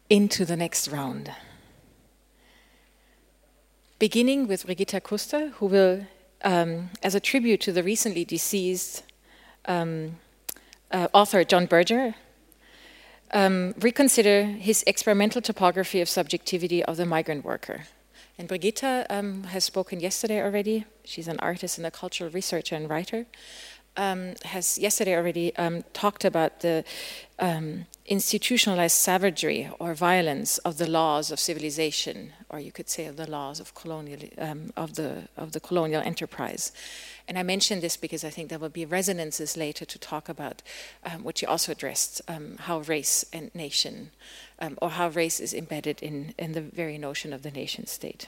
into the next round. Beginning with Brigitta Kuster, who will, as a tribute to the recently deceased author John Berger, reconsider his experimental topography of subjectivity of the migrant worker. And Brigitta has spoken yesterday already. She's an artist and a cultural researcher and writer. Has yesterday already talked about the institutionalized savagery or violence of the laws of civilization, or you could say of the laws of colonial of the colonial enterprise. And I mention this because I think there will be resonances later to talk about what you also addressed, how race and nation, or how race is embedded in the very notion of the nation state.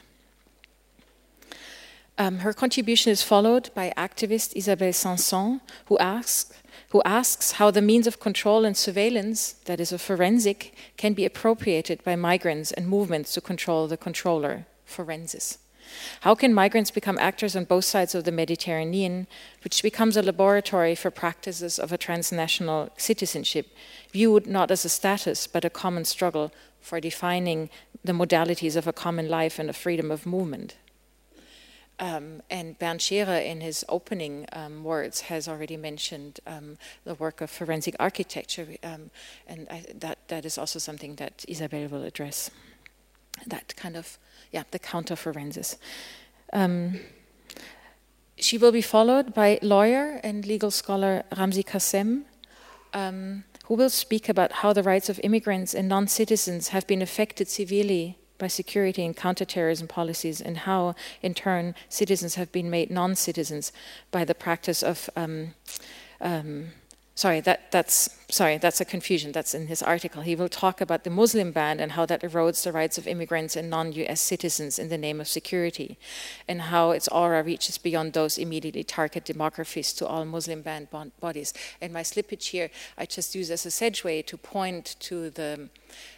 Her contribution is followed by activist Isabelle Sanson, who asks how the means of control and surveillance, that is a forensic, can be appropriated by migrants and movements to control the controller, forensis. How can migrants become actors on both sides of the Mediterranean, which becomes a laboratory for practices of a transnational citizenship, viewed not as a status, but a common struggle for defining the modalities of a common life and a freedom of movement? And Bernd Scherer, in his opening words, has already mentioned the work of forensic architecture, and that is also something that Isabelle will address. That kind of, the counter-forensis. She will be followed by lawyer and legal scholar Ramzi Kassem, who will speak about how the rights of immigrants and non-citizens have been affected severely by security and counterterrorism policies, and how, in turn, citizens have been made non-citizens by the practice of. That's a confusion. That's in his article. He will talk about the Muslim ban and how that erodes the rights of immigrants and non-US citizens in the name of security, and how its aura reaches beyond those immediately target demographies to all Muslim banned bodies. And my slippage here, I just use as a segue to point to the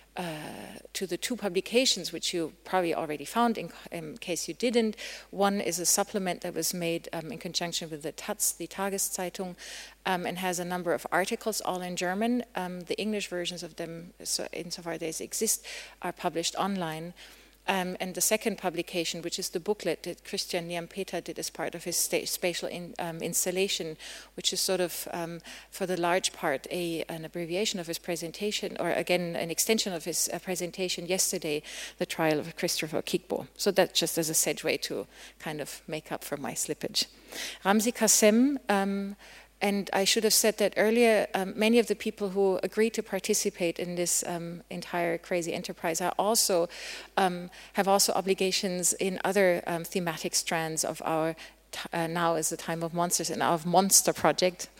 two publications which you probably already found in case you didn't. One is a supplement that was made in conjunction with the Taz, the Tageszeitung, and has a number of articles all in German. The English versions of them, so insofar they exist, are published online. And the second publication, which is the booklet that Christian Niampeter did as part of his spatial installation, which is sort of, for the large part, an abbreviation of his presentation, or again, an extension of his presentation yesterday, the trial of Christopher Kigbo. So that just as a segue to kind of make up for my slippage. Ramzi Kassem, and I should have said that earlier, many of the people who agreed to participate in this entire crazy enterprise are also, have also obligations in other thematic strands of our Now is the Time of Monsters and our Monster project.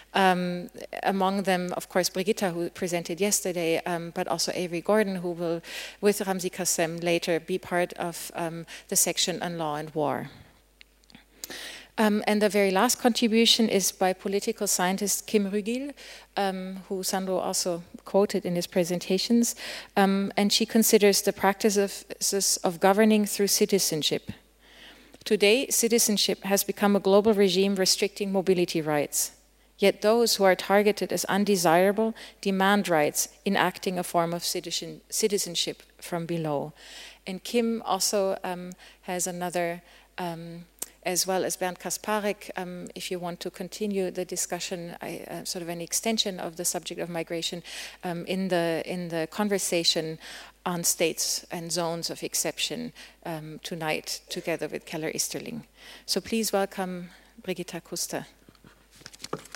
Among them, of course, Brigitta, who presented yesterday, but also Avery Gordon, who will, with Ramzi Kassem, later be part of the section on law and war. And the very last contribution is by political scientist Kim Rugil, who Sandro also quoted in his presentations, and she considers the practices of governing through citizenship. Today, citizenship has become a global regime restricting mobility rights. Yet those who are targeted as undesirable demand rights, enacting a form of citizenship from below. And Kim also has another, as well as Bernd Kasparek, if you want to continue the discussion, sort of an extension of the subject of migration in the conversation on states and zones of exception tonight, together with Keller Easterling. So please welcome Brigitta Kuster.